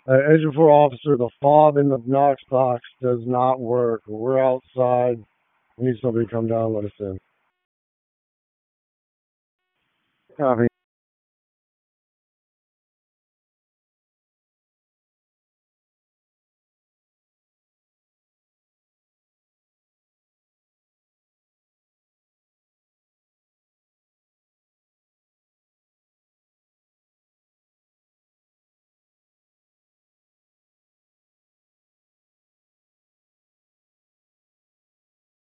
Agent 4 officer, the fob in the Knox box does not work. We're outside. We need somebody to come down and let us in. Copy.